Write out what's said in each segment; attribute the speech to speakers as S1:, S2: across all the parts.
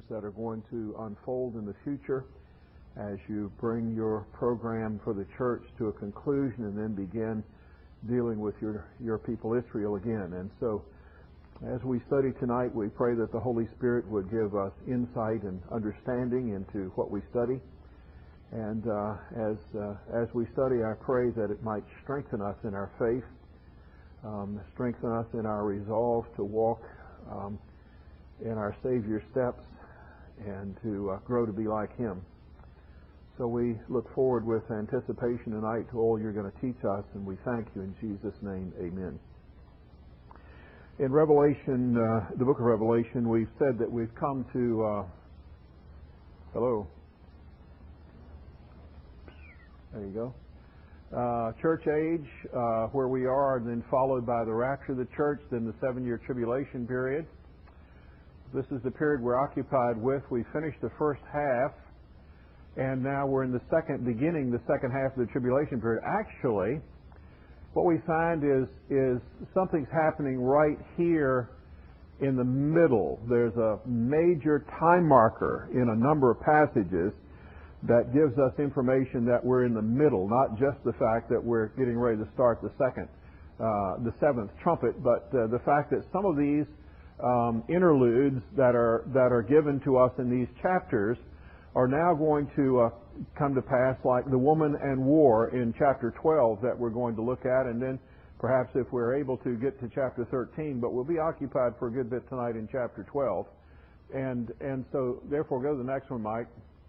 S1: that are going to unfold in the future as you bring your program for the church to a conclusion and then begin dealing with your people Israel again. And so as we study tonight, we pray that the Holy Spirit would give us insight and understanding into what we study. And as we study, I pray that it might strengthen us in our faith, strengthen us in our resolve to walk in our Savior's steps and to grow to be like Him. So we look forward with anticipation tonight to all you're going to teach us, and we thank you in Jesus' name. Amen. In Revelation, the book of Revelation, we've said that we've come to... hello. There you go. Church age, where we are, and then followed by the rapture of the church, then the 7-year tribulation period. This is the period we're occupied with. We finished the first half, and now we're in beginning the second half of the tribulation period. Actually, what we find is something's happening right here in the middle. There's a major time marker in a number of passages that gives us information that we're in the middle, not just the fact that we're getting ready to start the seventh trumpet, but the fact that some of these interludes that are given to us in these chapters are now going to come to pass, like the woman and war in chapter 12 that we're going to look at, and then perhaps if we're able to get to chapter 13, but we'll be occupied for a good bit tonight in chapter 12. And so therefore go to the next one, Mike.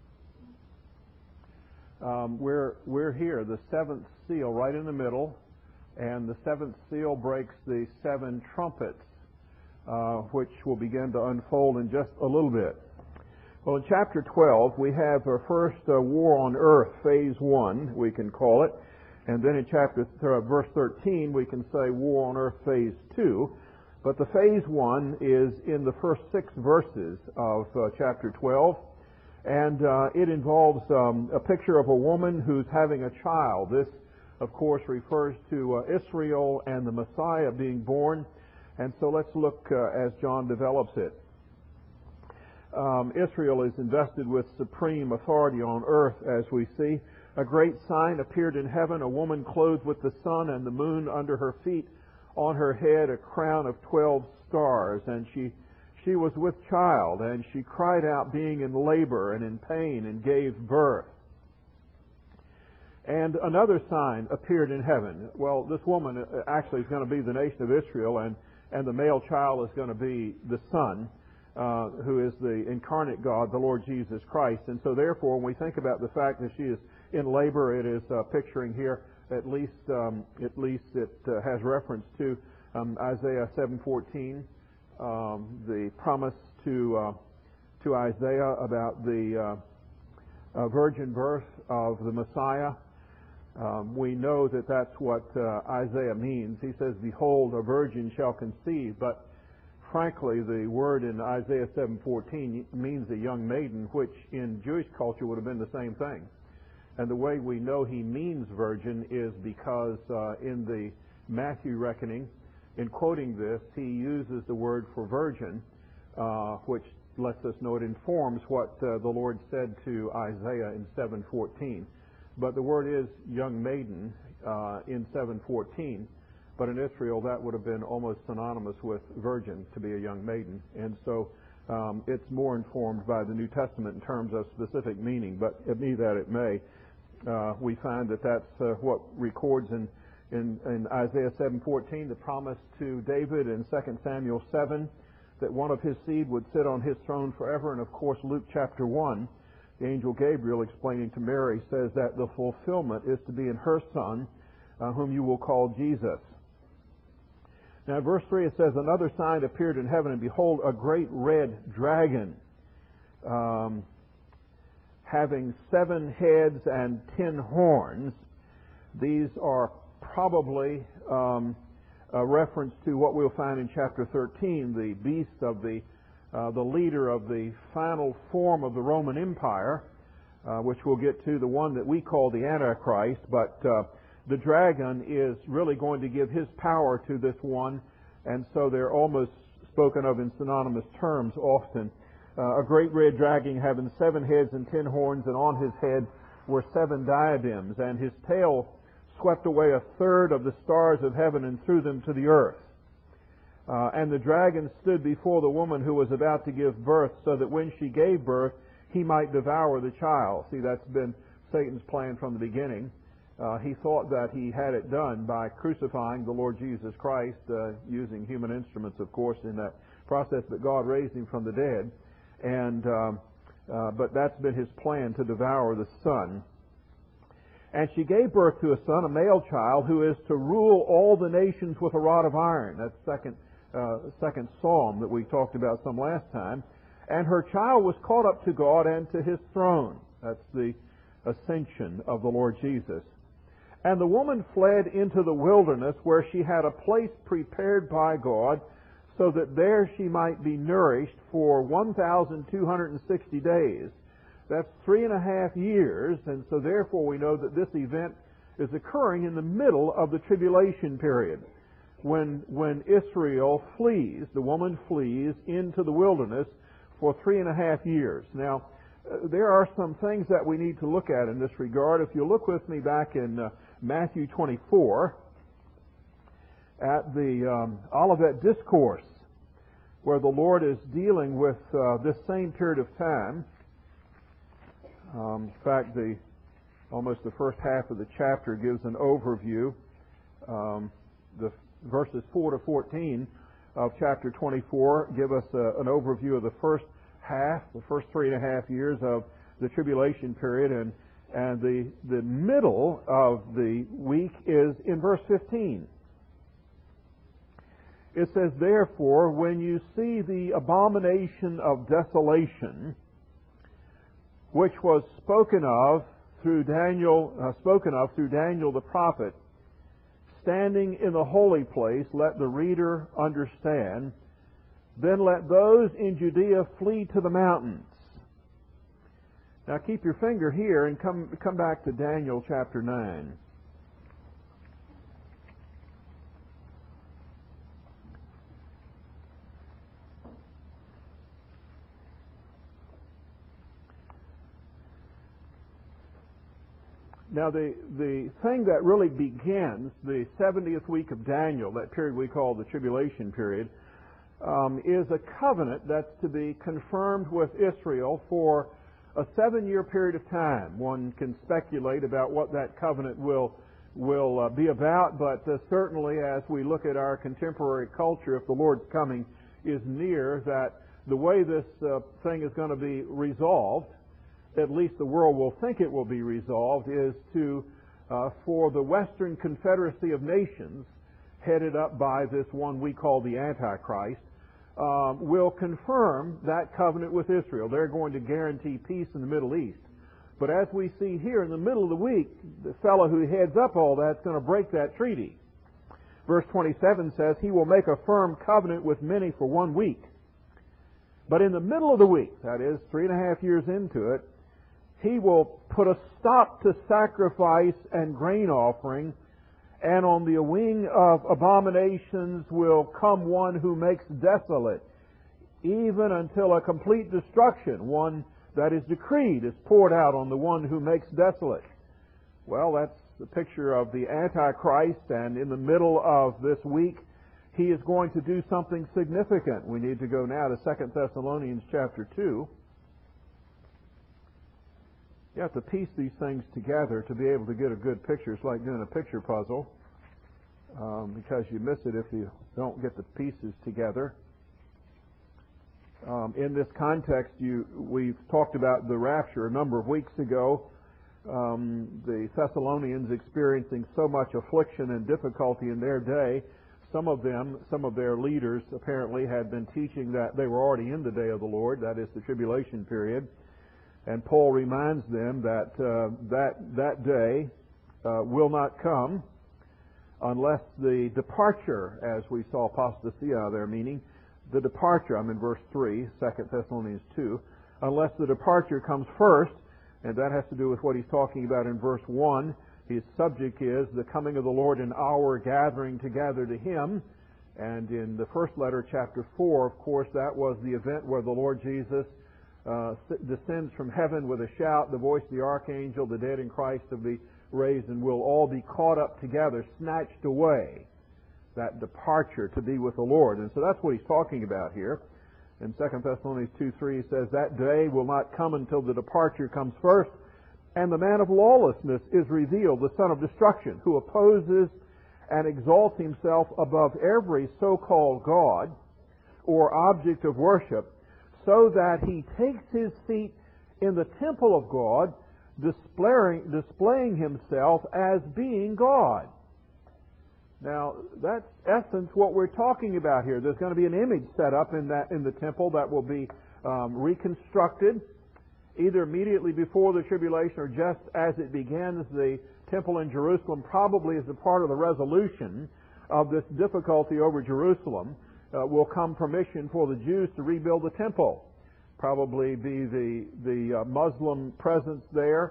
S1: We're here, the seventh seal right in the middle, and the seventh seal breaks the 7 trumpets, which will begin to unfold in just a little bit. Well, in chapter 12, we have our first war on earth, phase 1, we can call it. And then in verse 13, we can say war on earth, phase 2. But the phase 1 is in the first 6 verses of chapter 12. And it involves a picture of a woman who's having a child. This, of course, refers to Israel and the Messiah being born. And so let's look as John develops it. Israel is invested with supreme authority on earth, as we see. A great sign appeared in heaven, a woman clothed with the sun and the moon under her feet, on her head a crown of 12 stars. And she was with child, and she cried out, being in labor and in pain, and gave birth. And another sign appeared in heaven. Well, this woman actually is going to be the nation of Israel, and the male child is going to be the Son, who is the incarnate God, the Lord Jesus Christ. And so therefore, when we think about the fact that she is in labor, it is picturing here, at least it has reference to Isaiah 7:14, the promise to Isaiah about the virgin birth of the Messiah. We know that that's what Isaiah means. He says, "Behold, a virgin shall conceive," but frankly, the word in Isaiah 7:14 means a young maiden, which in Jewish culture would have been the same thing. And the way we know he means virgin is because in the Matthew reckoning, in quoting this, he uses the word for virgin, which lets us know it informs what the Lord said to Isaiah in 7:14. But the word is young maiden in 7:14. But in Israel, that would have been almost synonymous with virgin, to be a young maiden. And so it's more informed by the New Testament in terms of specific meaning. But be that it may, we find that that's what records in Isaiah 7:14, the promise to David in 2 Samuel 7, that one of his seed would sit on his throne forever. And of course, Luke chapter 1, the angel Gabriel explaining to Mary says that the fulfillment is to be in her Son, whom you will call Jesus. Now, in verse 3, it says, "Another sign appeared in heaven, and behold, a great red dragon, having 7 heads and 10 horns." These are probably a reference to what we'll find in chapter 13, the beast of the leader of the final form of the Roman Empire, which we'll get to, the one that we call the Antichrist. But the dragon is really going to give his power to this one, and so they're almost spoken of in synonymous terms often. a great red dragon having 7 heads and 10 horns, and on his head were 7 diadems, and his tail swept away 1/3 of the stars of heaven and threw them to the earth. And the dragon stood before the woman who was about to give birth, so that when she gave birth, he might devour the child. See, that's been Satan's plan from the beginning. He thought that he had it done by crucifying the Lord Jesus Christ, using human instruments, of course, in that process, but God raised him from the dead. But that's been his plan, to devour the Son. And she gave birth to a son, a male child, who is to rule all the nations with a rod of iron. That's second Psalm that we talked about some last time. And her child was caught up to God and to his throne. That's the ascension of the Lord Jesus. And the woman fled into the wilderness, where she had a place prepared by God, so that there she might be nourished for 1,260 days. That's 3.5 years, and so therefore we know that this event is occurring in the middle of the tribulation period, when Israel flees, the woman flees into the wilderness for 3.5 years. Now, there are some things that we need to look at in this regard. If you look with me back in Matthew 24, at the Olivet Discourse, where the Lord is dealing with this same period of time. In fact, almost the first half of the chapter gives an overview. The verses 4 to 14 of chapter 24 give us an overview of the first half, the first 3.5 years of the tribulation period, and the middle of the week is in verse 15. It says, "Therefore, when you see the abomination of desolation, which was spoken of through Daniel the prophet, standing in the holy place, let the reader understand. Then let those in Judea flee to the mountains." Now keep your finger here and come back to Daniel chapter 9. Now, the thing that really begins the 70th week of Daniel, that period we call the tribulation period, is a covenant that's to be confirmed with Israel for a 7-year period of time. One can speculate about what that covenant will be about, but certainly as we look at our contemporary culture, if the Lord's coming is near, that the way this thing is going to be resolved, at least the world will think it will be resolved, is for the Western Confederacy of Nations, headed up by this one we call the Antichrist, will confirm that covenant with Israel. They're going to guarantee peace in the Middle East. But as we see here in the middle of the week, the fellow who heads up all that's going to break that treaty. Verse 27 says, "He will make a firm covenant with many for 1 week. But in the middle of the week," that is 3.5 years into it, "he will put a stop to sacrifice and grain offering, and on the wing of abominations will come one who makes desolate, even until a complete destruction, one that is decreed, is poured out on the one who makes desolate." Well, that's the picture of the Antichrist, and in the middle of this week, he is going to do something significant. We need to go now to 2 Thessalonians chapter 2. You have to piece these things together to be able to get a good picture. It's like doing a picture puzzle, because you miss it if you don't get the pieces together. In this context, we've talked about the rapture a number of weeks ago. The Thessalonians experiencing so much affliction and difficulty in their day. Some of their leaders apparently had been teaching that they were already in the day of the Lord, that is the tribulation period. And Paul reminds them that that day will not come unless the departure, as we saw apostasia there, meaning the departure, I'm in verse 3, 2 Thessalonians 2, unless the departure comes first, and that has to do with what he's talking about in verse 1. His subject is the coming of the Lord and our gathering together to Him. And in the first letter, chapter 4, of course, that was the event where the Lord Jesus descends from heaven with a shout, the voice of the archangel, the dead in Christ will be raised, and we'll all be caught up together, snatched away. That departure to be with the Lord. And so that's what he's talking about here. In 2 Thessalonians 2:3 he says, that day will not come until the departure comes first, and the man of lawlessness is revealed, the son of destruction, who opposes and exalts himself above every so-called God or object of worship, so that he takes his seat in the temple of God, displaying himself as being God. Now, that's essence what we're talking about here. There's going to be an image set up in the temple that will be reconstructed, either immediately before the tribulation or just as it begins. The temple in Jerusalem probably as a part of the resolution of this difficulty over Jerusalem will come permission for the Jews to rebuild the temple. Probably be the Muslim presence there,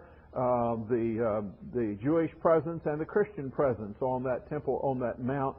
S1: the Jewish presence and the Christian presence on that temple, on that Mount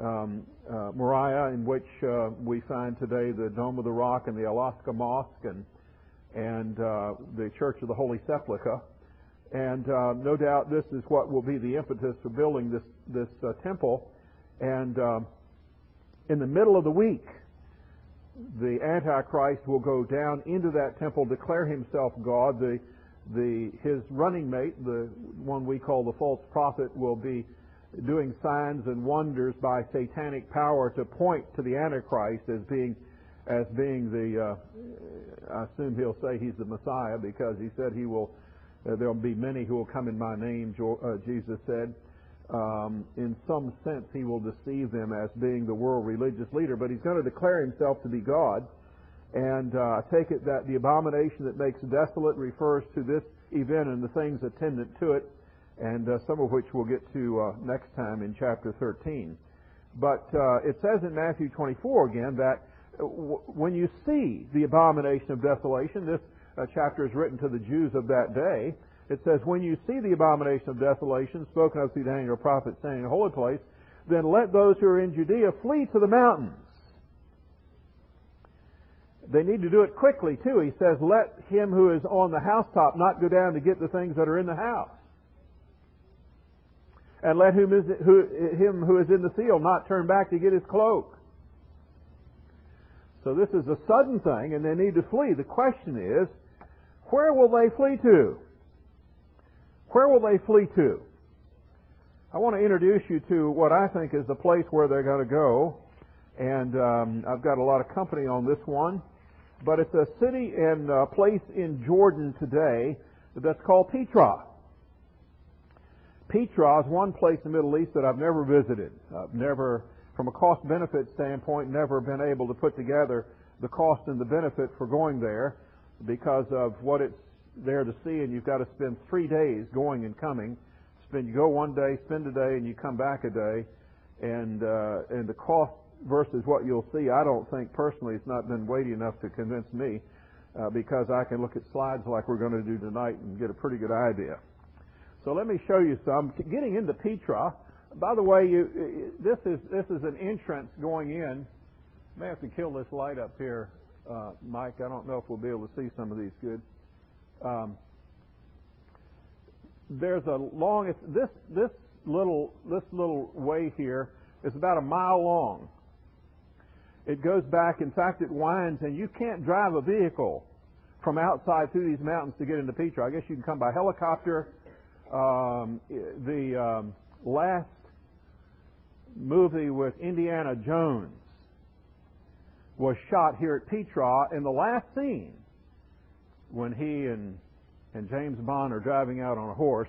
S1: Moriah, in which we find today the Dome of the Rock and the Al-Aqsa Mosque and the Church of the Holy Sepulchre. And no doubt this is what will be the impetus for building this temple. And in the middle of the week, the Antichrist will go down into that temple, declare himself God. His running mate, the one we call the false prophet, will be doing signs and wonders by satanic power to point to the Antichrist as being the. I assume he'll say he's the Messiah, because he said he will. There will be many who will come in my name, Jesus said. In some sense, he will deceive them as being the world religious leader, but he's going to declare himself to be God. And I take it that the abomination that makes desolate refers to this event and the things attendant to it, and some of which we'll get to next time in chapter 13. But it says in Matthew 24 again that when you see the abomination of desolation, this chapter is written to the Jews of that day. It says, when you see the abomination of desolation spoken of through Daniel the prophet, saying in a holy place, then let those who are in Judea flee to the mountains. They need to do it quickly, too. He says, let him who is on the housetop not go down to get the things that are in the house. And let him who is in the field not turn back to get his cloak. So this is a sudden thing, and they need to flee. The question is, where will they flee to? Where will they flee to? I want to introduce you to what I think is the place where they're going to go. And I've got a lot of company on this one. But it's a city and a place in Jordan today that's called Petra. Petra is one place in the Middle East that I've never visited. I've never, from a cost-benefit standpoint, never been able to put together the cost and the benefit for going there because of what it's there to see, and you've got to spend 3 days going and coming. You go one day, spend a day, and you come back a day. And the cost versus what you'll see, I don't think personally it's not been weighty enough to convince me because I can look at slides like we're going to do tonight and get a pretty good idea. So let me show you some. Getting into Petra, by the way, this is an entrance going in. I may have to kill this light up here, Mike. I don't know if we'll be able to see some of these good. There's a long. This little way here is about a mile long. It goes back. In fact, it winds, and you can't drive a vehicle from outside through these mountains to get into Petra. I guess you can come by helicopter. The last movie with Indiana Jones was shot here at Petra. In the last scene, when he and James Bond are driving out on a horse,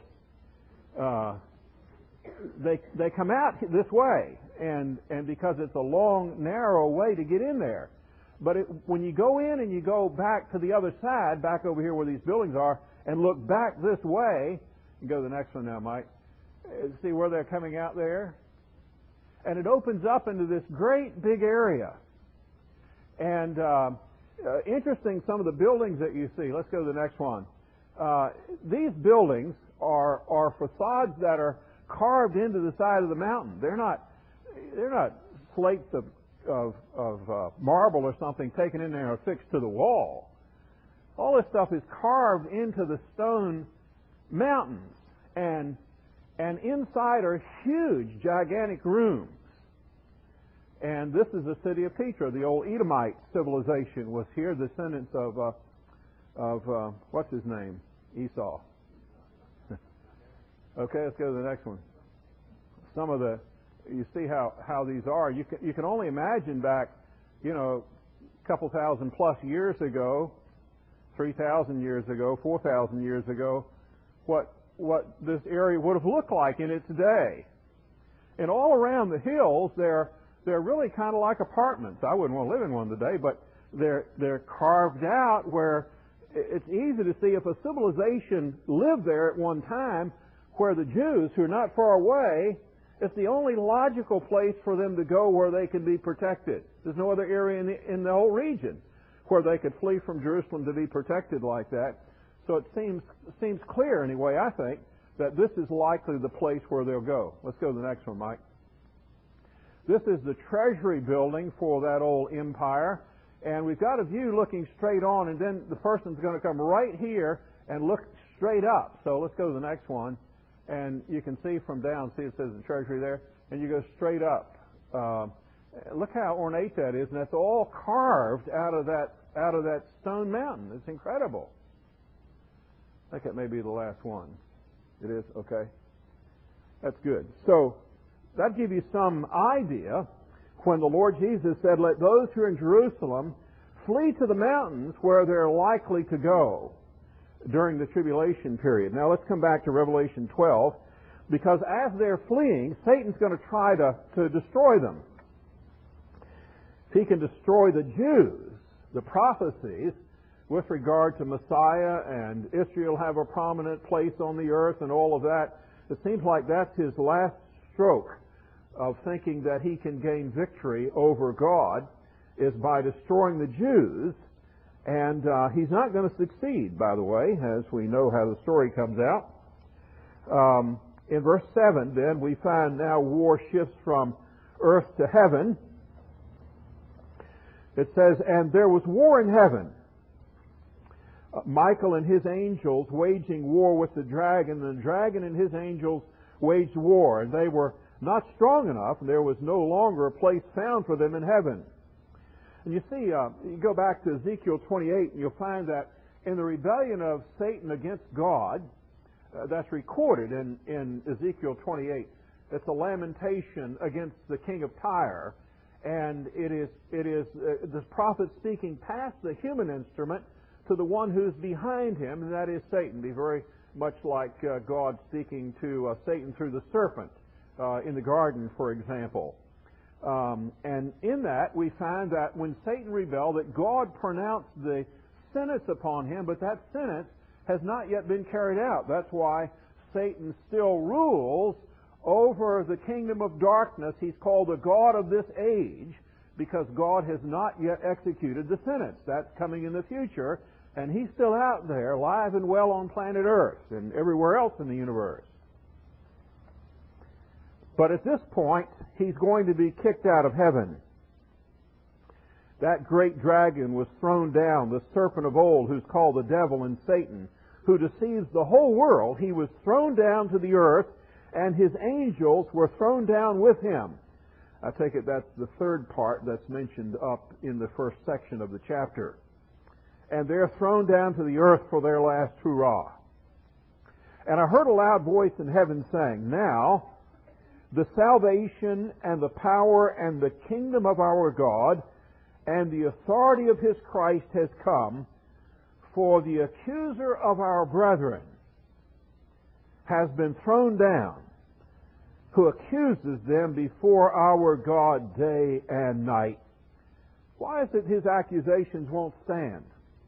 S1: they come out this way, and because it's a long, narrow way to get in there. But when you go in and you go back to the other side, back over here where these buildings are, and look back this way, you go to the next one now, Mike. See where they're coming out there? And it opens up into this great big area. And interesting, some of the buildings that you see. Let's go to the next one. These buildings are facades that are carved into the side of the mountain. They're not slates of marble or something taken in there and affixed to the wall. All this stuff is carved into the stone mountains. And inside are huge, gigantic rooms. And this is the city of Petra. The old Edomite civilization was here, descendants of what's his name? Esau. Okay, let's go to the next one. Some of you see how these are. You can only imagine back, a couple thousand plus years ago, 3,000 years ago, 4,000 years ago, what this area would have looked like in its day. And all around the hills, they're really kind of like apartments. I wouldn't want to live in one today, but they're carved out where it's easy to see if a civilization lived there at one time, where the Jews, who are not far away, it's the only logical place for them to go where they can be protected. There's no other area in the whole region where they could flee from Jerusalem to be protected like that. So it seems clear, anyway, I think, that this is likely the place where they'll go. Let's go to the next one, Mike. This is the treasury building for that old empire. And we've got a view looking straight on, and then the person's going to come right here and look straight up. So let's go to the next one. And you can see from down, see it says the treasury there, and you go straight up. Look how ornate that is, and that's all carved out of that stone mountain. It's incredible. I think that may be the last one. It is? Okay. That's good. So that gives you some idea when the Lord Jesus said, "Let those who are in Jerusalem flee to the mountains where they're likely to go during the tribulation period." Now let's come back to Revelation 12, because as they're fleeing, Satan's going to try to destroy them. If he can destroy the Jews, the prophecies with regard to Messiah and Israel have a prominent place on the earth and all of that, it seems like that's his last stroke of thinking that he can gain victory over God, is by destroying the Jews. And he's not going to succeed, by the way, as we know how the story comes out. In verse 7, then, we find now war shifts from earth to heaven. It says, "And there was war in heaven. Michael and his angels waging war with the dragon, and the dragon and his angels waged war. And they were not strong enough, and there was no longer a place found for them in heaven." And you see, you go back to Ezekiel 28, and you'll find that in the rebellion of Satan against God, that's recorded in Ezekiel 28. It's a lamentation against the king of Tyre, and it is the prophet speaking past the human instrument to the one who's behind him, and that is Satan. Be very much like God speaking to Satan through the serpent in the garden, for example. And in that, we find that when Satan rebelled, that God pronounced the sentence upon him, but that sentence has not yet been carried out. That's why Satan still rules over the kingdom of darkness. He's called the God of this age, because God has not yet executed the sentence. That's coming in the future, and he's still out there, alive and well on planet Earth and everywhere else in the universe. But at this point, he's going to be kicked out of heaven. That great dragon was thrown down, the serpent of old, who's called the devil and Satan, who deceives the whole world. He was thrown down to the earth, and his angels were thrown down with him. I take it that's the third part that's mentioned up in the first section of the chapter. And they're thrown down to the earth for their last hurrah. And I heard a loud voice in heaven saying, "Now the salvation and the power and the kingdom of our God and the authority of his Christ has come, for the accuser of our brethren has been thrown down, who accuses them before our God day and night." Why is it his accusations won't stand?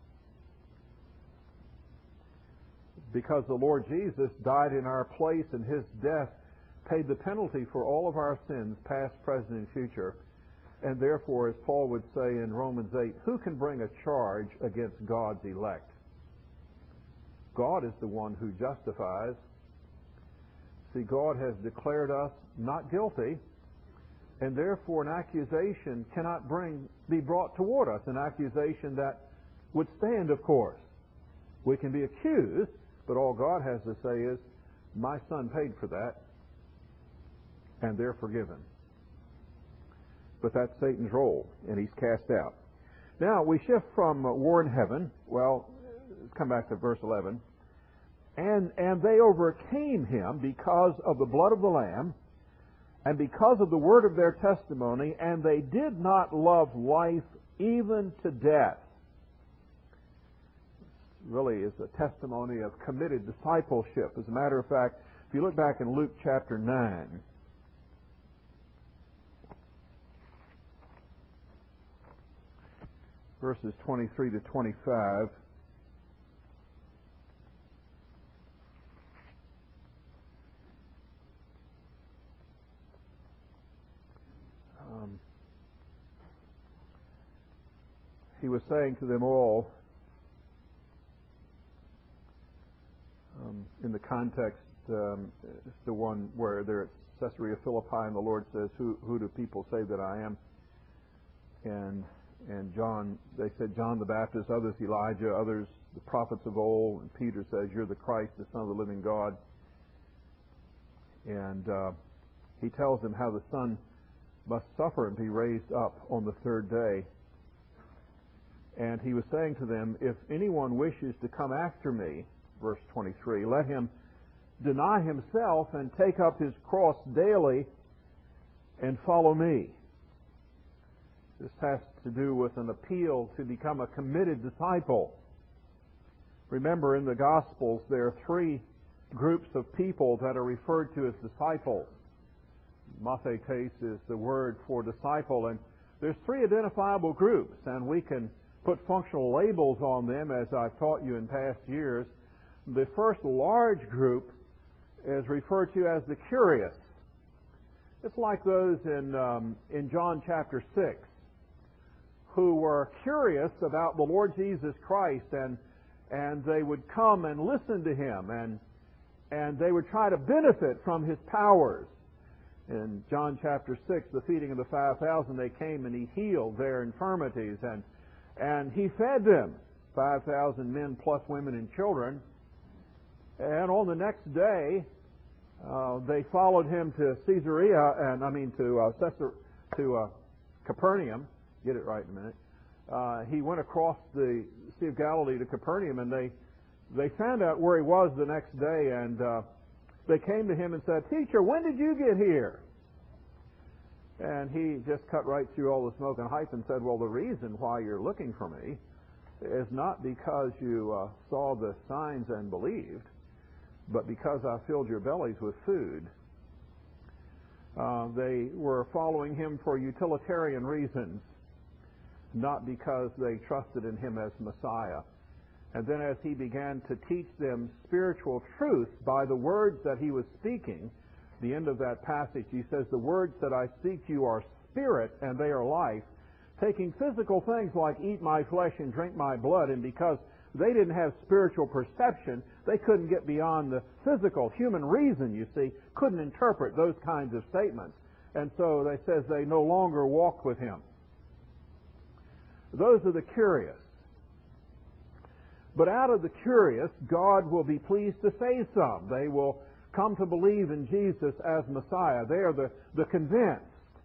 S1: Because the Lord Jesus died in our place, and his death paid the penalty for all of our sins, past, present, and future. And therefore, as Paul would say in Romans 8, who can bring a charge against God's elect? God is the one who justifies. See, God has declared us not guilty, and therefore an accusation cannot be brought toward us, an accusation that would stand, of course. We can be accused, but all God has to say is, my son paid for that, and they're forgiven. But that's Satan's role, and he's cast out. Now, we shift from war in heaven. Well, let's come back to verse 11. And they overcame him because of the blood of the Lamb and because of the word of their testimony, and they did not love life even to death. Really is a testimony of committed discipleship. As a matter of fact, if you look back in Luke chapter 9, verses 23 to 25, he was saying to them all, in the context, it's the one where they're at Caesarea Philippi, and the Lord says, "Who do people say that I am?" And John, they said, John the Baptist, others Elijah, others the prophets of old. And Peter says, "You're the Christ, the Son of the living God." And he tells them how the Son must suffer and be raised up on the third day. And he was saying to them, if anyone wishes to come after me, verse 23, let him deny himself and take up his cross daily and follow me. This has to do with an appeal to become a committed disciple. Remember, in the Gospels, there are three groups of people that are referred to as disciples. Mathetes is the word for disciple, and there's three identifiable groups, and we can put functional labels on them, as I've taught you in past years. The first large group is referred to as the curious. It's like those in John chapter 6, who were curious about the Lord Jesus Christ, and they would come and listen to him, and they would try to benefit from his powers. In John chapter 6, the feeding of the 5,000, they came and he healed their infirmities, and he fed them, 5,000 men plus women and children. And on the next day, they followed him to Capernaum. Get it right in a minute. He went across the Sea of Galilee to Capernaum, and they found out where he was the next day, and they came to him and said, "Teacher, when did you get here?" And he just cut right through all the smoke and hype and said, "Well, the reason why you're looking for me is not because you saw the signs and believed, but because I filled your bellies with food." They were following him for utilitarian reasons, not because they trusted in him as Messiah. And then as he began to teach them spiritual truth by the words that he was speaking, the end of that passage, he says, "The words that I speak to you are spirit and they are life," taking physical things like eat my flesh and drink my blood, and because they didn't have spiritual perception, they couldn't get beyond the physical. Human reason, you see, couldn't interpret those kinds of statements. And so they says they no longer walked with him. Those are the curious. But out of the curious, God will be pleased to save some. They will come to believe in Jesus as Messiah. They are the convinced.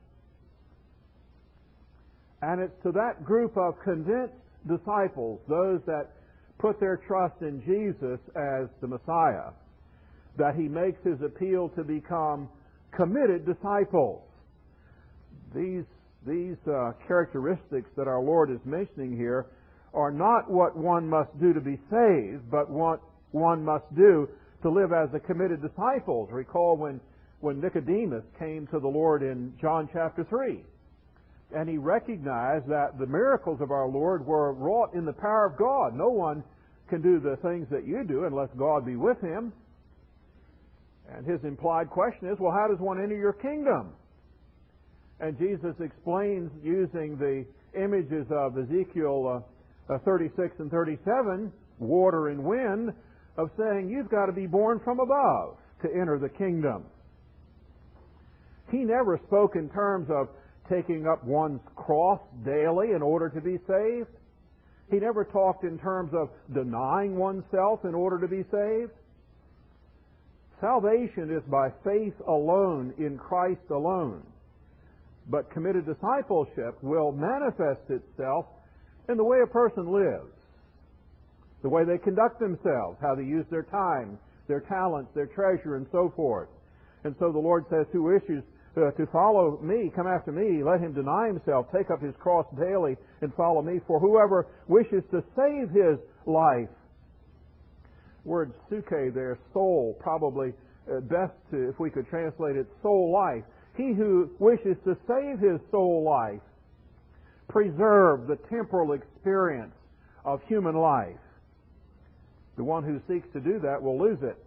S1: And it's to that group of convinced disciples, those that put their trust in Jesus as the Messiah, that he makes his appeal to become committed disciples. These characteristics that our Lord is mentioning here are not what one must do to be saved, but what one must do to live as a committed disciple. Recall when Nicodemus came to the Lord in John chapter 3, and he recognized that the miracles of our Lord were wrought in the power of God. No one can do the things that you do unless God be with him. And his implied question is, well, how does one enter your kingdom? And Jesus explains using the images of Ezekiel 36 and 37, water and wind, of saying you've got to be born from above to enter the kingdom. He never spoke in terms of taking up one's cross daily in order to be saved. He never talked in terms of denying oneself in order to be saved. Salvation is by faith alone in Christ alone. But committed discipleship will manifest itself in the way a person lives, the way they conduct themselves, how they use their time, their talents, their treasure, and so forth. And so the Lord says, who wishes to follow me, come after me, let him deny himself, take up his cross daily, and follow me. For whoever wishes to save his life, word suke there, soul, probably best to, if we could translate it, soul life. He who wishes to save his soul life, preserve the temporal experience of human life. The one who seeks to do that will lose it.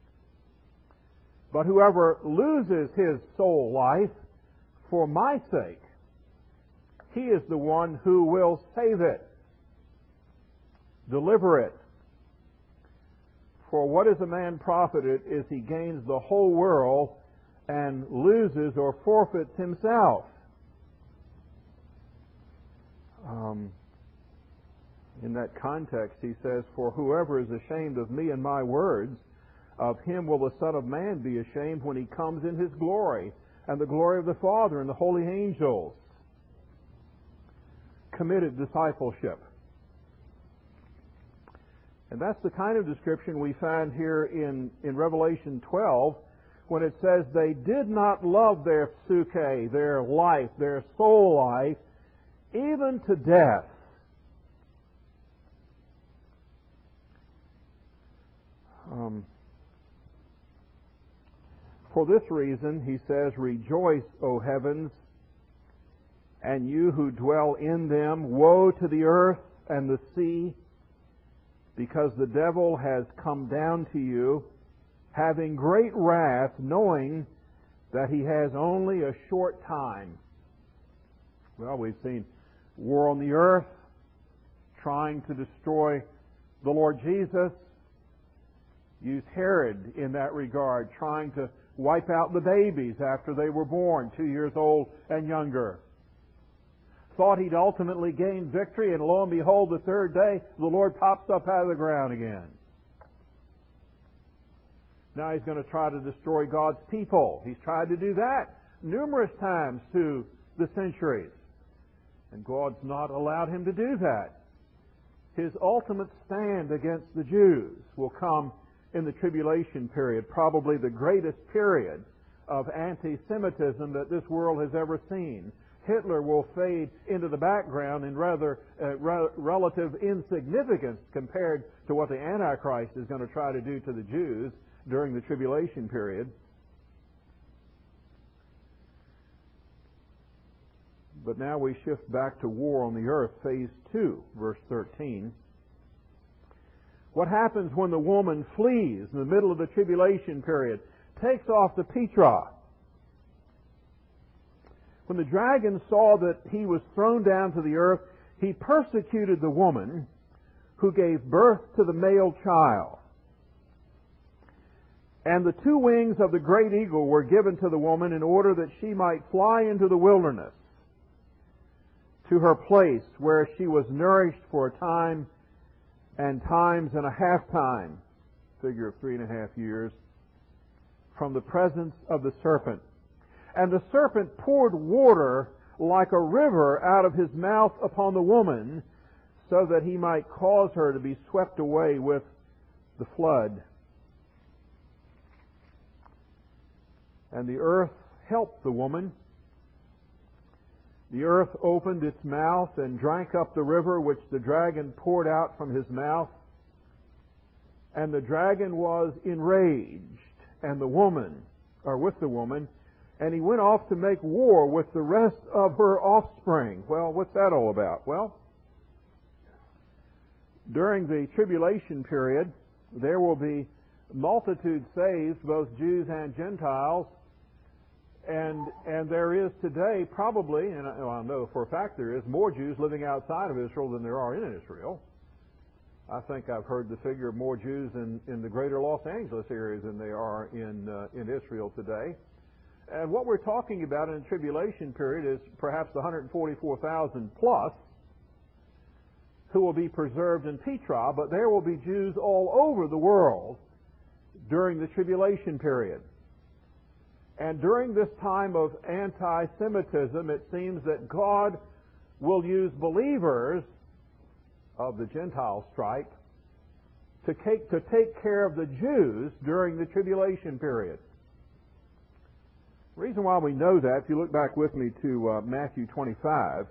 S1: But whoever loses his soul life for my sake, he is the one who will save it, deliver it. For what is a man profited if he gains the whole world and loses or forfeits himself? In that context, he says, for whoever is ashamed of me and my words, of him will the Son of Man be ashamed when he comes in his glory, and the glory of the Father and the holy angels. Committed discipleship. And that's the kind of description we find here in Revelation 12, when it says they did not love their suke, their life, their soul life, even to death. For this reason, he says, rejoice, O heavens, and you who dwell in them. Woe to the earth and the sea, because the devil has come down to you, having great wrath, knowing that he has only a short time. Well, we've seen war on the earth, trying to destroy the Lord Jesus. Use Herod in that regard, trying to wipe out the babies after they were born, 2 years old and younger. Thought he'd ultimately gain victory, and lo and behold, the third day, the Lord pops up out of the ground again. Now he's going to try to destroy God's people. He's tried to do that numerous times through the centuries. And God's not allowed him to do that. His ultimate stand against the Jews will come in the tribulation period, probably the greatest period of anti-Semitism that this world has ever seen. Hitler will fade into the background in rather relative insignificance compared to what the Antichrist is going to try to do to the Jews during the tribulation period. But now we shift back to war on the earth, phase 2, verse 13. What happens when the woman flees in the middle of the tribulation period, takes off the Petra? When the dragon saw that he was thrown down to the earth, he persecuted the woman who gave birth to the male child. And the 2 wings of the great eagle were given to the woman in order that she might fly into the wilderness, to her place where she was nourished for a time and times and a half time, figure of 3.5 years, from the presence of the serpent. And the serpent poured water like a river out of his mouth upon the woman, so that he might cause her to be swept away with the flood. And the earth helped the woman. The earth opened its mouth and drank up the river which the dragon poured out from his mouth. And the dragon was enraged, and with the woman, and he went off to make war with the rest of her offspring. Well, what's that all about? Well, during the tribulation period, there will be multitudes saved, both Jews and Gentiles. And there is today probably, and I know for a fact there is, more Jews living outside of Israel than there are in Israel. I think I've heard the figure of more Jews in the greater Los Angeles area than they are in Israel today. And what we're talking about in the tribulation period is perhaps the 144,000 plus who will be preserved in Petra, but there will be Jews all over the world during the tribulation period. And during this time of anti-Semitism, it seems that God will use believers of the Gentile stripe to take care of the Jews during the tribulation period. The reason why we know that, if you look back with me to Matthew 25,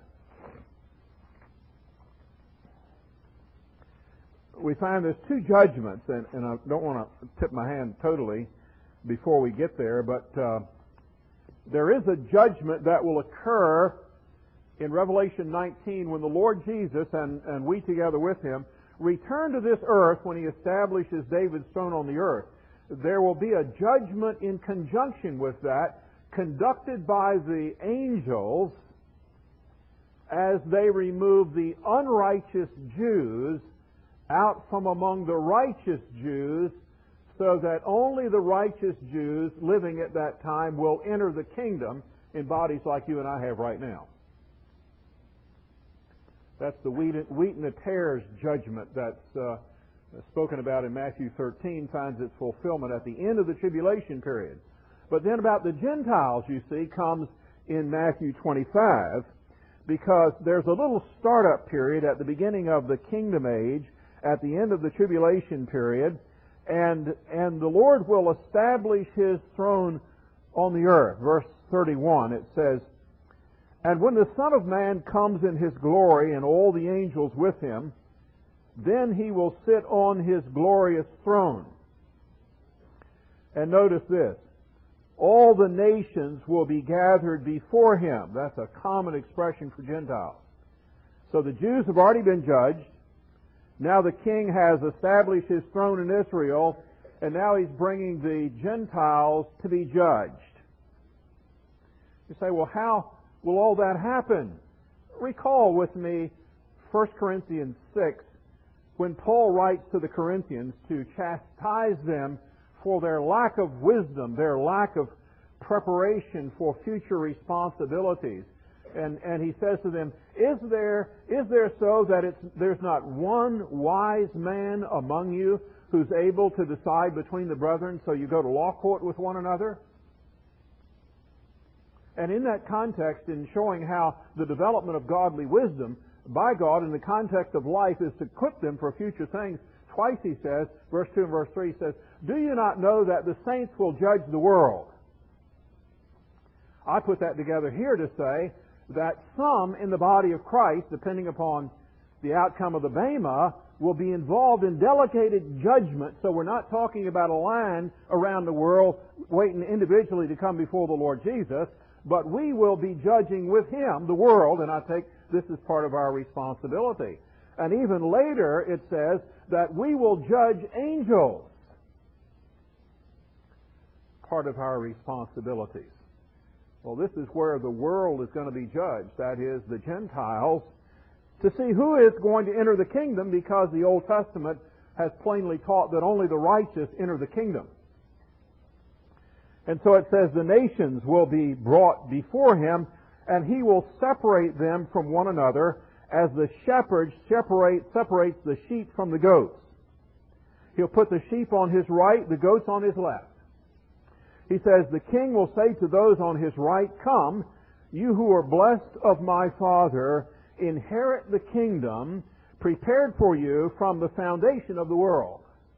S1: we find there's two judgments, and I don't want to tip my hand totally before we get there, but there is a judgment that will occur in Revelation 19 when the Lord Jesus, and we together with Him, return to this earth when He establishes David's throne on the earth. There will be a judgment in conjunction with that, conducted by the angels as they remove the unrighteous Jews out from among the righteous Jews, so that only the righteous Jews living at that time will enter the kingdom in bodies like you and I have right now. That's the wheat and the tares judgment that's spoken about in Matthew 13, finds its fulfillment at the end of the tribulation period. But then about the Gentiles, you see, comes in Matthew 25, because there's a little startup period at the beginning of the kingdom age, at the end of the tribulation period, and the Lord will establish His throne on the earth. Verse 31, it says, "And when the Son of Man comes in His glory and all the angels with Him, then He will sit on His glorious throne." And notice this, all the nations will be gathered before Him. That's a common expression for Gentiles. So the Jews have already been judged. Now the King has established His throne in Israel, and now He's bringing the Gentiles to be judged. You say, well, how will all that happen? Recall with me 1 Corinthians 6, when Paul writes to the Corinthians to chastise them for their lack of wisdom, their lack of preparation for future responsibilities. And he says to them, is there so that there's not one wise man among you who's able to decide between the brethren, so you go to law court with one another? And in that context, in showing how the development of godly wisdom by God in the context of life is to equip them for future things, twice he says, verse 2 and verse 3, he says, "Do you not know that the saints will judge the world?" I put that together here to say that some in the body of Christ, depending upon the outcome of the Bema, will be involved in delegated judgment. So we're not talking about a line around the world waiting individually to come before the Lord Jesus, but we will be judging with Him, the world, and I take this as part of our responsibility. And even later it says that we will judge angels. Part of our responsibilities. Well, this is where the world is going to be judged, that is, the Gentiles, to see who is going to enter the kingdom, because the Old Testament has plainly taught that only the righteous enter the kingdom. And so it says the nations will be brought before Him, and He will separate them from one another as the shepherd separates the sheep from the goats. He'll put the sheep on His right, the goats on His left. He says, the King will say to those on His right, "Come, you who are blessed of my Father, inherit the kingdom prepared for you from the foundation of the world.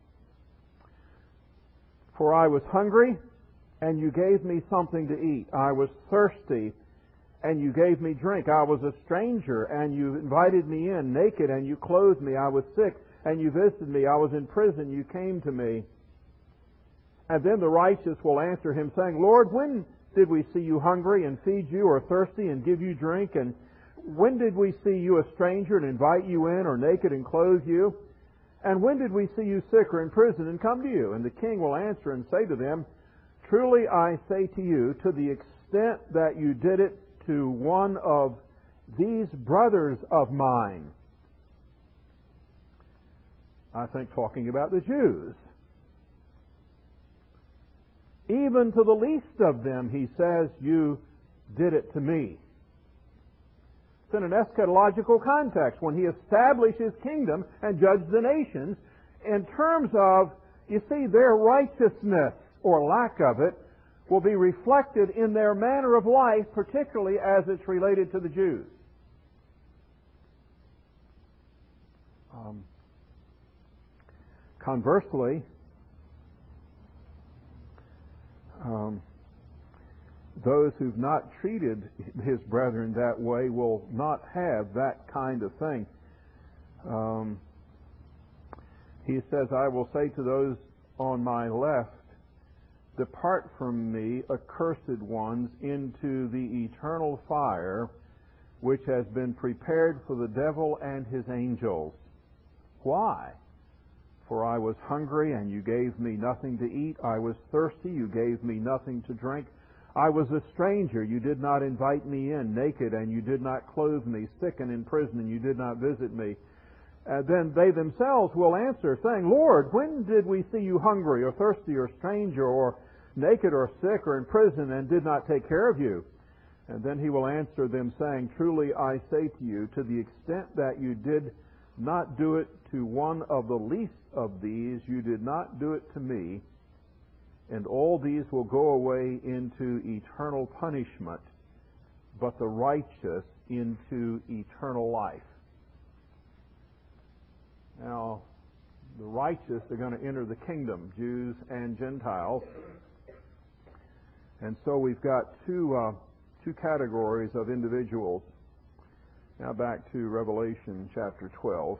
S1: For I was hungry, and you gave me something to eat. I was thirsty, and you gave me drink. I was a stranger, and you invited me in. Naked, and you clothed me. I was sick, and you visited me. I was in prison, you came to me." And then the righteous will answer Him, saying, "Lord, when did we see you hungry and feed you, or thirsty and give you drink? And when did we see you a stranger and invite you in, or naked and clothe you? And when did we see you sick or in prison and come to you?" And the King will answer and say to them, "Truly I say to you, to the extent that you did it to one of these brothers of mine," I think talking about the Jews, "even to the least of them," He says, "you did it to me." It's in an eschatological context when He established His kingdom and judged the nations in terms of, you see, their righteousness or lack of it will be reflected in their manner of life, particularly as it's related to the Jews. Conversely, those who've not treated His brethren that way will not have that kind of thing. He says, I will say to those on my left, depart from me, accursed ones, into the eternal fire, which has been prepared for the devil and his angels. Why? For I was hungry, and you gave me nothing to eat. I was thirsty, you gave me nothing to drink. I was a stranger, you did not invite me in. Naked, and you did not clothe me. Sick and in prison, and you did not visit me. Then they themselves will answer, saying, Lord, when did we see you hungry, or thirsty, or stranger, or naked, or sick, or in prison, and did not take care of you? And then He will answer them, saying, truly I say to you, to the extent that you did not do it to one of the least of these, you did not do it to me. And all these will go away into eternal punishment, but the righteous into eternal life. Now, the righteous are going to enter the kingdom, Jews and Gentiles. And so we've got two categories of individuals. Now back to Revelation chapter 12.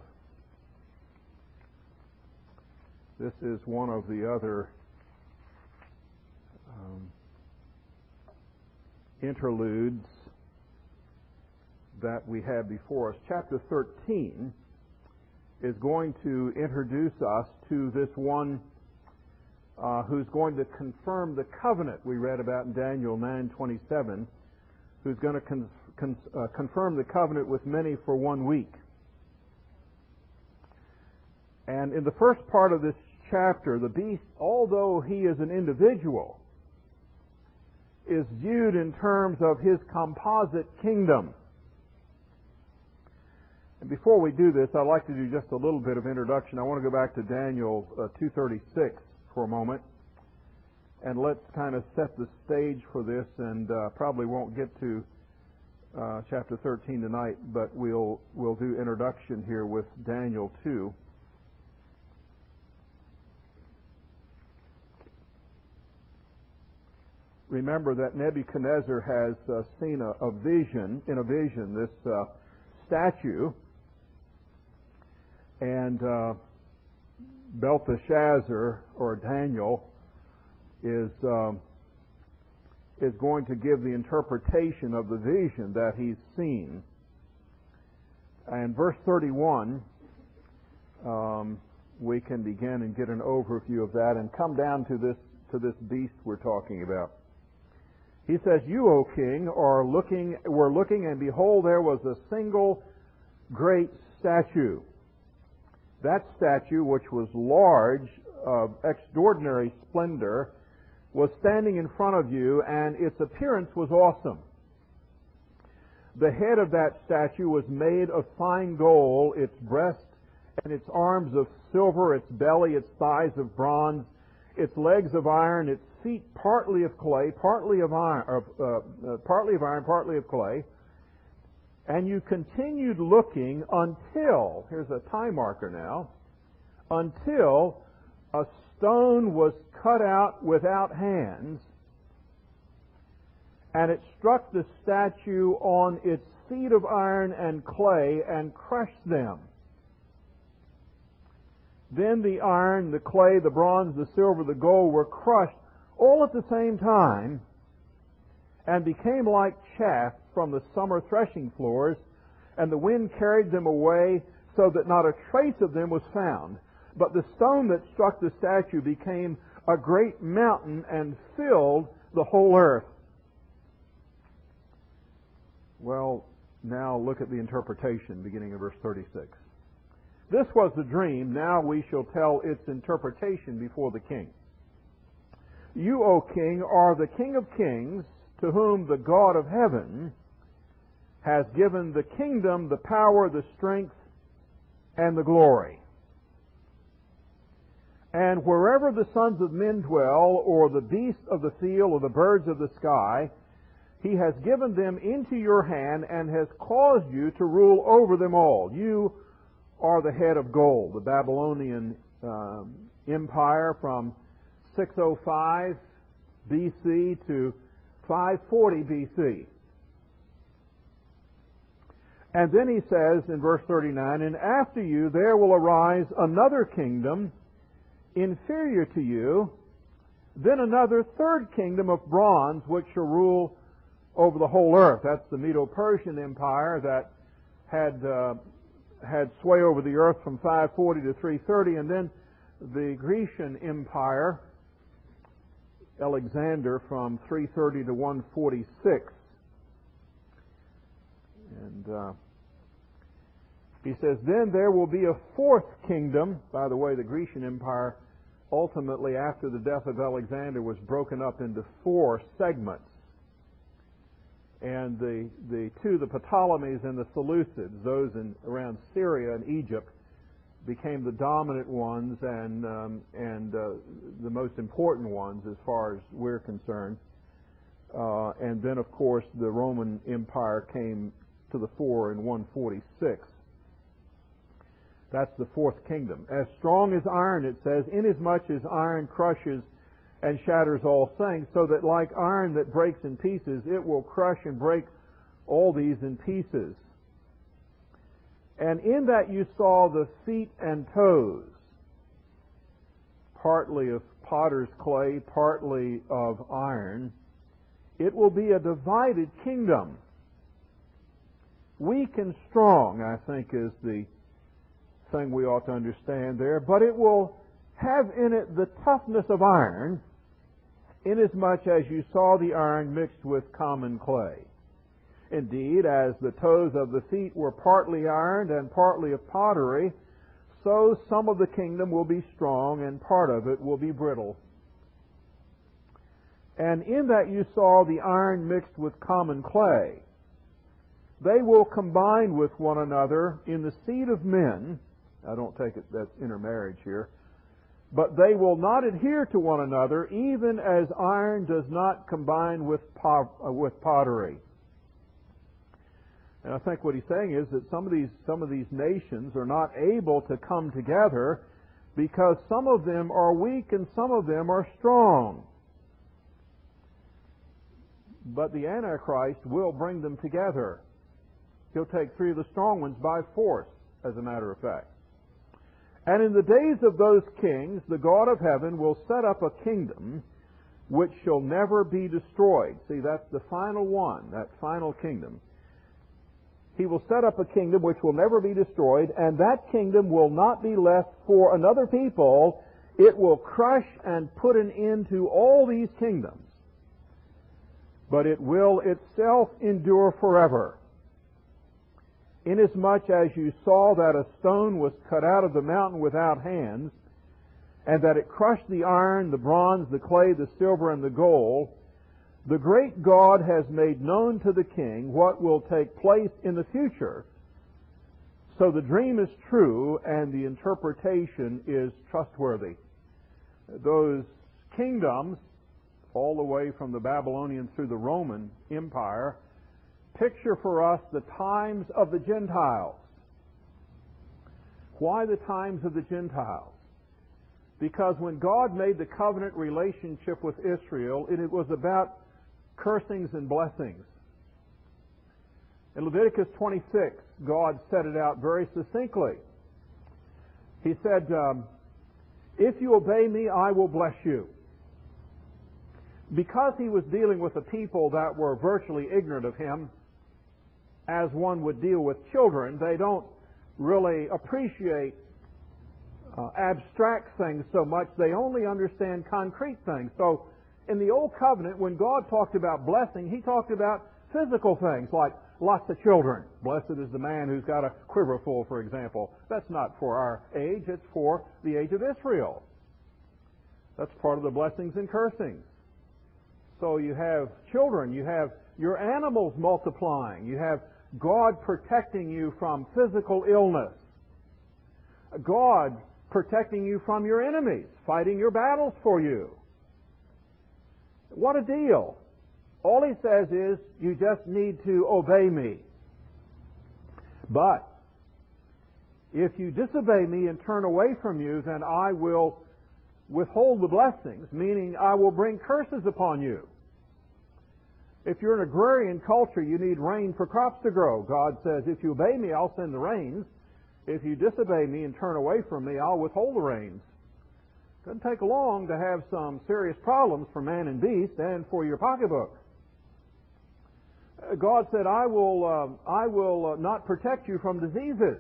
S1: This is one of the other interludes that we have before us. Chapter 13 is going to introduce us to this one who's going to confirm the covenant we read about in Daniel 9:27, who's going to confirm the covenant with many for 1 week. And in the first part of this chapter, the beast, although he is an individual, is viewed in terms of his composite kingdom. And before we do this, I'd like to do just a little bit of introduction. I want to go back to Daniel 2:36 for a moment, and let's kind of set the stage for this, and probably won't get to chapter 13 tonight, but we'll do introduction here with Daniel 2. Remember that Nebuchadnezzar has seen a vision, this statue, and Belteshazzar, or Daniel, is going to give the interpretation of the vision that he's seen. And verse 31, we can begin and get an overview of that and come down to this beast we're talking about. He says, you, O king, were looking, and behold, there was a single great statue. That statue, which was large, of extraordinary splendor, was standing in front of you, and its appearance was awesome. The head of that statue was made of fine gold, its breast and its arms of silver, its belly, its thighs of bronze, its legs of iron, its feet partly of clay, partly of iron, partly of clay. And you continued looking until, here's a time marker now, until a stone was cut out without hands, and it struck the statue on its feet of iron and clay and crushed them. Then the iron, the clay, the bronze, the silver, the gold were crushed all at the same time and became like chaff from the summer threshing floors, and the wind carried them away so that not a trace of them was found. But the stone that struck the statue became a great mountain and filled the whole earth. Well, now look at the interpretation beginning in verse 36. This was the dream. Now we shall tell its interpretation before the king. You, O king, are the King of kings, to whom the God of heaven has given the kingdom, the power, the strength, and the glory. And wherever the sons of men dwell, or the beasts of the field, or the birds of the sky, He has given them into your hand and has caused you to rule over them all. You are the head of gold. The Babylonian Empire from 605 BC to 540 BC. And then he says in verse 39, and after you there will arise another kingdom inferior to you, then another third kingdom of bronze which shall rule over the whole earth. That's the Medo-Persian Empire that had sway over the earth from 540 to 330, and then the Grecian Empire, Alexander, from 330 to 146. And he says, then there will be a fourth kingdom. By the way, the Grecian Empire, ultimately after the death of Alexander, was broken up into four segments. And the Ptolemies and the Seleucids, those around Syria and Egypt, became the dominant ones and the most important ones as far as we're concerned. And then, of course, the Roman Empire came to the fore in 146. That's the fourth kingdom. As strong as iron, it says, inasmuch as iron crushes and shatters all things, so that like iron that breaks in pieces, it will crush and break all these in pieces. And in that you saw the feet and toes, partly of potter's clay, partly of iron. It will be a divided kingdom. Weak and strong, I think, is the thing we ought to understand there. But it will have in it the toughness of iron, inasmuch as you saw the iron mixed with common clay. Indeed, as the toes of the feet were partly ironed and partly of pottery, so some of the kingdom will be strong and part of it will be brittle. And in that you saw the iron mixed with common clay. They will combine with one another in the seed of men. I don't take it that's intermarriage here. But they will not adhere to one another, even as iron does not combine with pottery. And I think what he's saying is that some of these nations are not able to come together because some of them are weak and some of them are strong. But the Antichrist will bring them together. He'll take three of the strong ones by force, as a matter of fact. And in the days of those kings, the God of heaven will set up a kingdom which shall never be destroyed. See, that's the final one, that final kingdom. He will set up a kingdom which will never be destroyed, and that kingdom will not be left for another people. It will crush and put an end to all these kingdoms. But it will itself endure forever. Inasmuch as you saw that a stone was cut out of the mountain without hands, and that it crushed the iron, the bronze, the clay, the silver, and the gold, the great God has made known to the king what will take place in the future. So the dream is true, and the interpretation is trustworthy. Those kingdoms, all the way from the Babylonian through the Roman Empire, picture for us the times of the Gentiles. Why the times of the Gentiles? Because when God made the covenant relationship with Israel, it was about cursings and blessings. In Leviticus 26, God set it out very succinctly. He said, if you obey me, I will bless you. Because he was dealing with a people that were virtually ignorant of him, as one would deal with children, they don't really appreciate abstract things so much. They only understand concrete things. So in the Old Covenant, when God talked about blessing, he talked about physical things like lots of children. Blessed is the man who's got a quiver full, for example. That's not for our age. It's for the age of Israel. That's part of the blessings and cursings. So you have children. You have your animals multiplying. You have God protecting you from physical illness. God protecting you from your enemies, fighting your battles for you. What a deal. All he says is, you just need to obey me. But if you disobey me and turn away from you, then I will withhold the blessings, meaning I will bring curses upon you. If you're an agrarian culture, you need rain for crops to grow. God says, if you obey me, I'll send the rains. If you disobey me and turn away from me, I'll withhold the rains. Doesn't take long to have some serious problems for man and beast and for your pocketbook. God said, I will not protect you from diseases.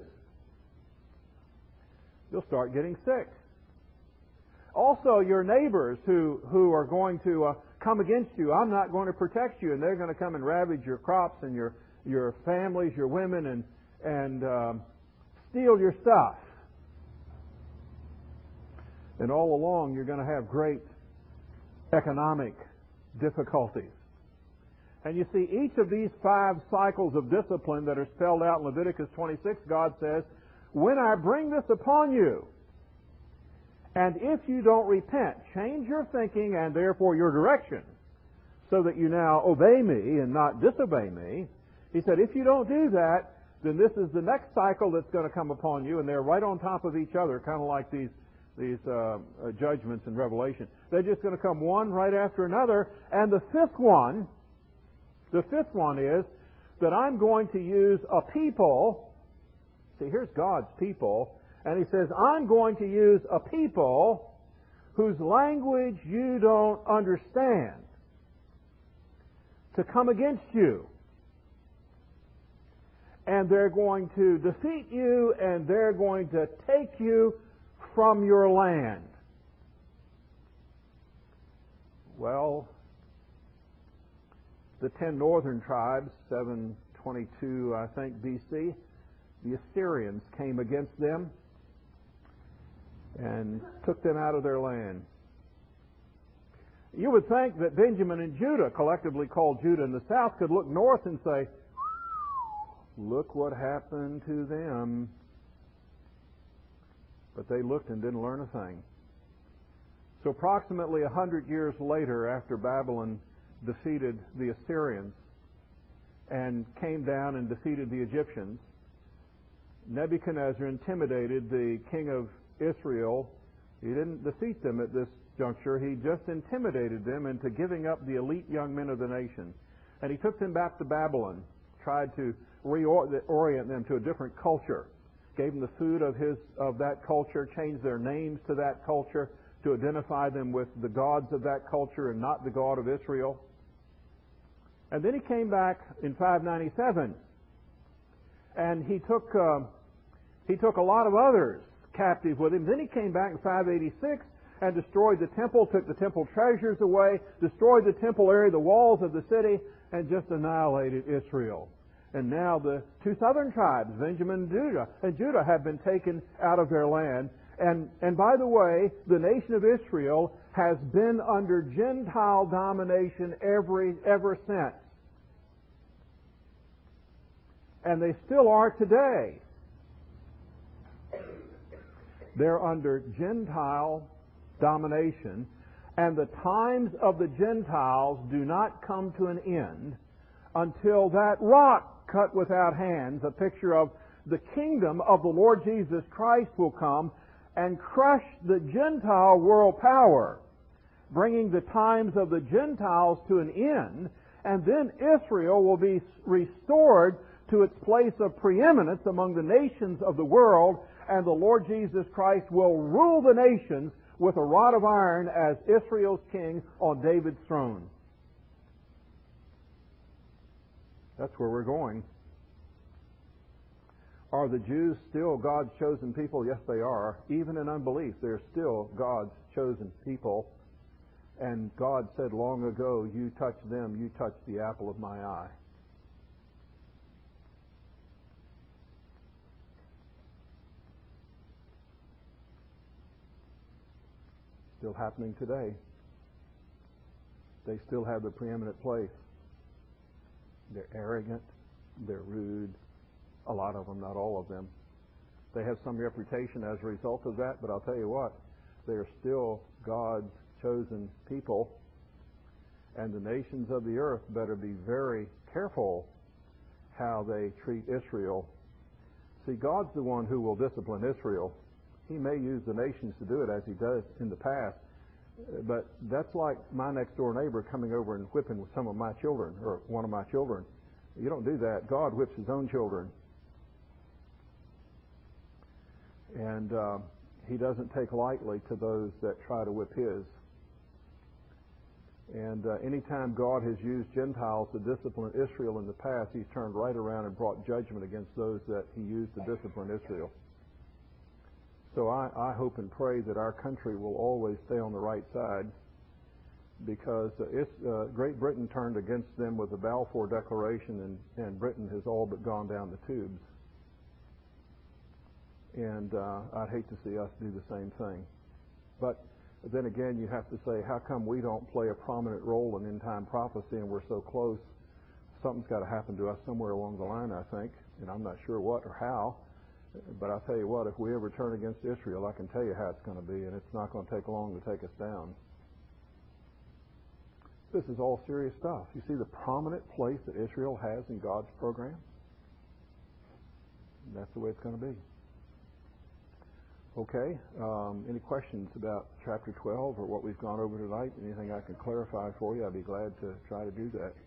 S1: You'll start getting sick. Also, your neighbors who are going to come against you, I'm not going to protect you, and they're going to come and ravage your crops and your families, your women, and steal your stuff. And all along, you're going to have great economic difficulties. And you see, each of these 5 cycles of discipline that are spelled out in Leviticus 26, God says, when I bring this upon you, and if you don't repent, change your thinking and therefore your direction, so that you now obey me and not disobey me. He said, if you don't do that, then this is the next cycle that's going to come upon you, and they're right on top of each other, kind of like these judgments in Revelation. They're just going to come one right after another, and the fifth one is that I'm going to use a people. See, here's God's people. And he says, I'm going to use a people whose language you don't understand to come against you. And they're going to defeat you, and they're going to take you from your land. Well, the 10 northern tribes, 722, I think, BC, the Assyrians came against them and took them out of their land. You would think that Benjamin and Judah, collectively called Judah in the south, could look north and say, look what happened to them. But they looked and didn't learn a thing. So approximately 100 years later, after Babylon defeated the Assyrians and came down and defeated the Egyptians, Nebuchadnezzar intimidated the king of Israel. He didn't defeat them at this juncture. He just intimidated them into giving up the elite young men of the nation. And he took them back to Babylon, tried to reorient them to a different culture, gave them the food of that culture, changed their names to that culture to identify them with the gods of that culture and not the God of Israel. And then he came back in 597, and he took a lot of others captive with him. Then he came back in 586 and destroyed the temple, took the temple treasures away, destroyed the temple area, the walls of the city, and just annihilated Israel. And now the 2 southern tribes, Benjamin and Judah, have been taken out of their land. And by the way, the nation of Israel has been under Gentile domination ever since. And they still are today. They're under Gentile domination, and the times of the Gentiles do not come to an end until that rock cut without hands, a picture of the kingdom of the Lord Jesus Christ, will come and crush the Gentile world power, bringing the times of the Gentiles to an end, and then Israel will be restored to its place of preeminence among the nations of the world, and the Lord Jesus Christ will rule the nations with a rod of iron as Israel's king on David's throne. That's where we're going. Are the Jews still God's chosen people? Yes, they are. Even in unbelief, they're still God's chosen people. And God said long ago, you touch them, you touch the apple of my eye. Still happening today. They still have the preeminent place. They're arrogant. They're rude. A lot of them, not all of them. They have some reputation as a result of that, but I'll tell you what, they are still God's chosen people, and the nations of the earth better be very careful how they treat Israel. See, God's the one who will discipline Israel. He may use the nations to do it as he does in the past, but that's like my next door neighbor coming over and whipping some of my children, or one of my children. You don't do that. God whips his own children. And he doesn't take lightly to those that try to whip his. And anytime God has used Gentiles to discipline Israel in the past, he's turned right around and brought judgment against those that he used to discipline Israel. So I hope and pray that our country will always stay on the right side, because Great Britain turned against them with the Balfour Declaration, and Britain has all but gone down the tubes. And I'd hate to see us do the same thing. But then again, you have to say, how come we don't play a prominent role in end-time prophecy, and we're so close? Something's got to happen to us somewhere along the line, I think, and I'm not sure what or how. But I'll tell you what, if we ever turn against Israel, I can tell you how it's going to be, and it's not going to take long to take us down. This is all serious stuff. You see the prominent place that Israel has in God's program? That's the way it's going to be. Okay, any questions about chapter 12 or what we've gone over tonight? Anything I can clarify for you, I'd be glad to try to do that.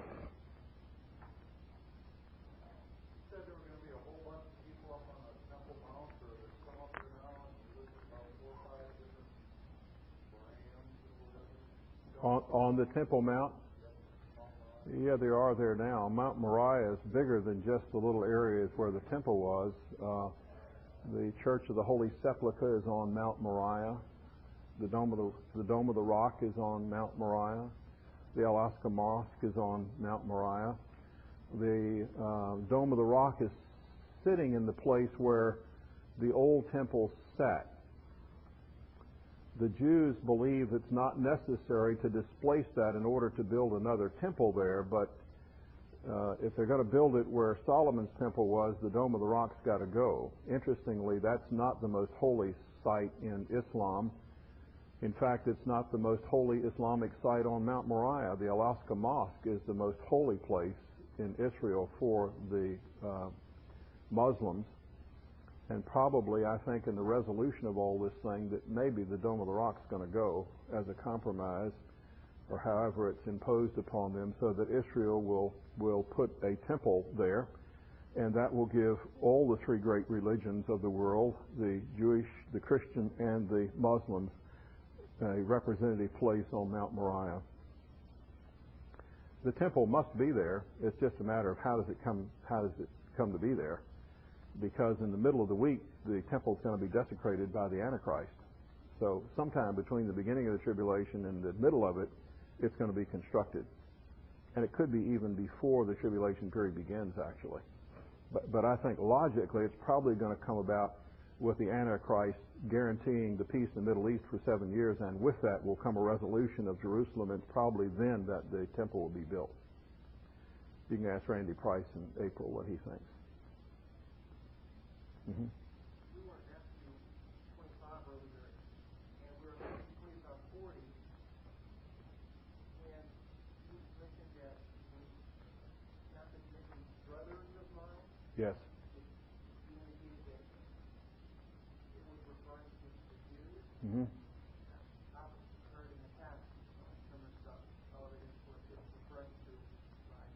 S1: On the Temple Mount? Yeah, there are there now. Mount Moriah is bigger than just the little areas where the temple was. The Church of the Holy Sepulchre is on Mount Moriah. The Dome of the Rock is on Mount Moriah. The Al-Aqsa Mosque is on Mount Moriah. The Dome of the Rock is sitting in the place where the old temple sat. The Jews believe it's not necessary to displace that in order to build another temple there, but if they're going to build it where Solomon's temple was, the Dome of the Rock's got to go. Interestingly, that's not the most holy site in Islam. In fact, it's not the most holy Islamic site on Mount Moriah. The Al-Aqsa Mosque is the most holy place in Israel for the Muslims. And probably, I think, in the resolution of all this thing, that maybe the Dome of the Rock's going to go as a compromise, or however it's imposed upon them, so that Israel will put a temple there, and that will give all the three great religions of the world, the Jewish, the Christian, and the Muslims, a representative place on Mount Moriah. The temple must be there. It's just a matter of how does it come to be there. Because in the middle of the week, the temple is going to be desecrated by the Antichrist. So sometime between the beginning of the tribulation and the middle of it, it's going to be constructed. And it could be even before the tribulation period begins, actually. But I think logically it's probably going to come about with the Antichrist guaranteeing the peace in the Middle East for 7 years, and with that will come a resolution of Jerusalem, and it's probably then that the temple will be built. You can ask Randy Price in April what he thinks. Mm-hmm.
S2: We were in Matthew 25 earlier, and we were in Matthew 25:40, and you mentioned that when Captain mentioned brothers of mine,
S1: Yes.
S2: you indicated that it was referring to the Jews.
S1: Mm-hmm.
S2: I've heard in the past some of the stuff, evidence where it's referring to like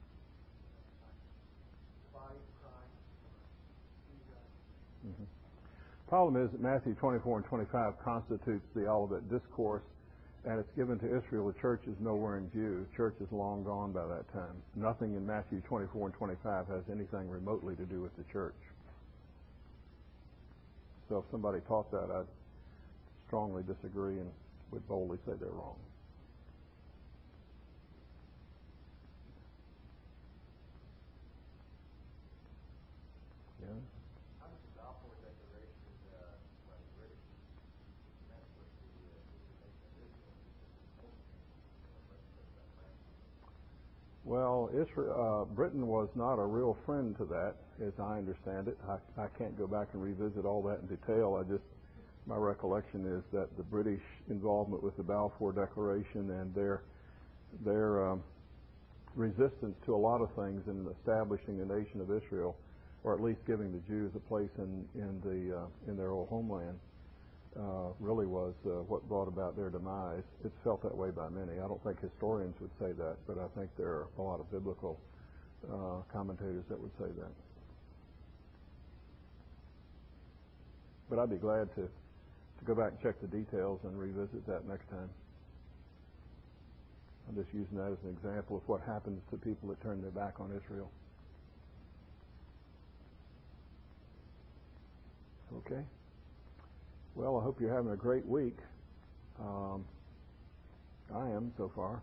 S2: the body of Christ.
S1: Mm-hmm. Problem is that Matthew 24 and 25 constitutes the Olivet Discourse, and it's given to Israel. The church is nowhere in view. The church is long gone by that time. Nothing in Matthew 24 and 25 has anything remotely to do with the church. So if somebody taught that, I'd strongly disagree and would boldly say they're wrong. Yeah.
S3: Well, Britain was not a real friend to that, as I understand it. I can't go back and revisit all that in detail. My recollection is that the British involvement with the Balfour Declaration and their resistance to a lot of things in establishing a nation of Israel, or at least giving the Jews a place in their old homeland, really was what brought about their demise. It's felt that way by many. I don't think historians would say that, but I think there are a lot of biblical commentators that would say that. But I'd be glad to go back and check the details and revisit that next time. I'm just using that as an example of what happens to people that turn their back on Israel. Okay. Well, I hope you're having a great week. I am so far.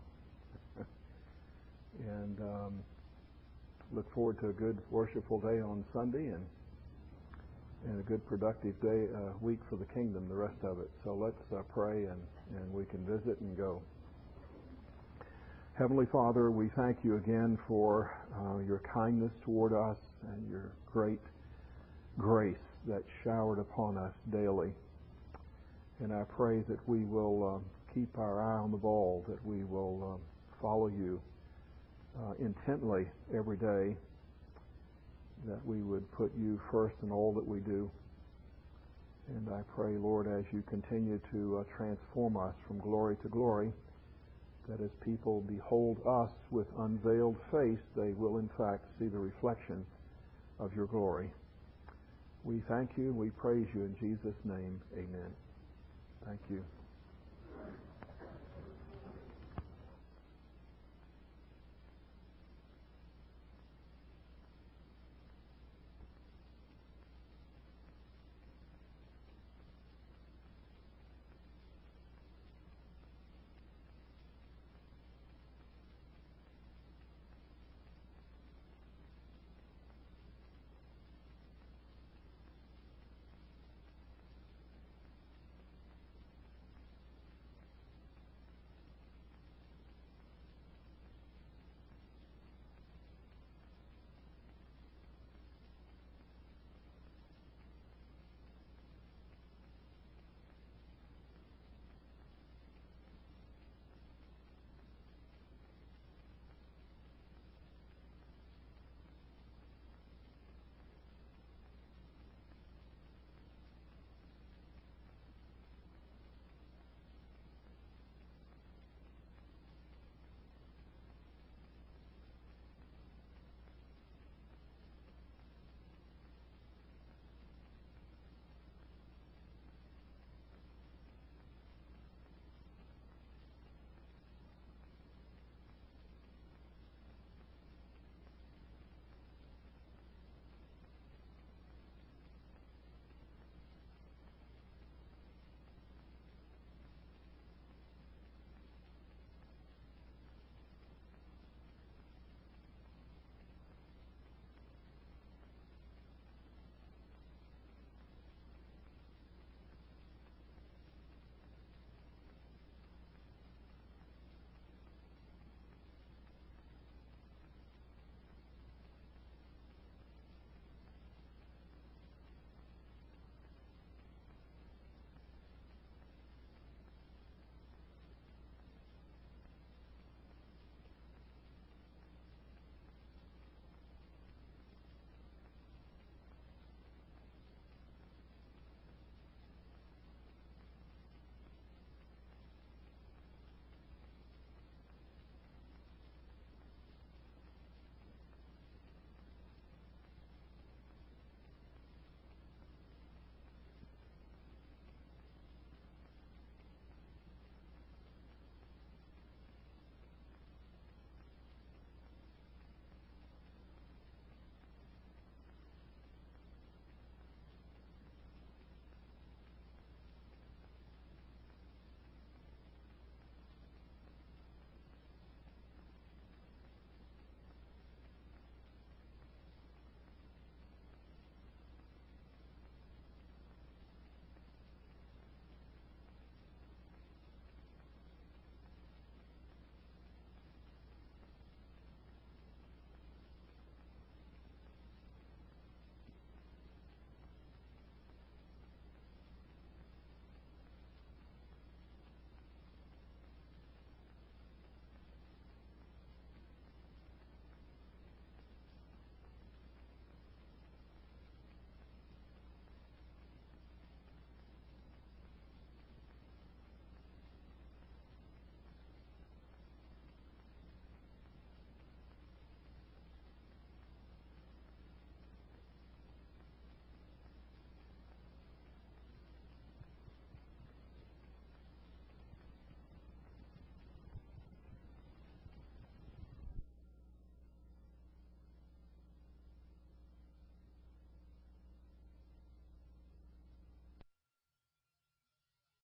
S3: And look forward to a good worshipful day on Sunday and a good productive day, week for the kingdom, the rest of it. So let's pray and we can visit and go. Heavenly Father, we thank you again for your kindness toward us and your great grace that's showered upon us daily. And I pray that we will keep our eye on the ball, that we will follow you intently every day, that we would put you first in all that we do. And I pray, Lord, as you continue to transform us from glory to glory, that as people behold us with unveiled face, they will in fact see the reflection of your glory. We thank you, we praise you in Jesus' name. Amen. Thank you.